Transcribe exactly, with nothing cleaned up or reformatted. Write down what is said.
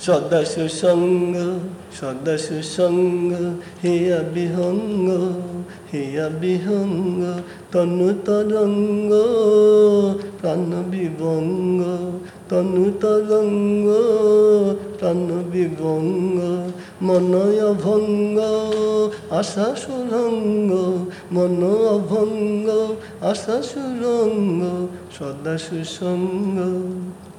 সদা সুসঙ্গ সদা সুসঙ্গ হিয়া বিহঙ্গ হিয়া বিহঙ্গ তনু তরঙ্গ প্রাণ বিভঙ্গ তনু তরঙ্গ প্রাণ বিভঙ্গ মনয় ভঙ্গ আশা সুরঙ্গ মন অভঙ্গ আশা সুরঙ্গ সদা সুসঙ্গ।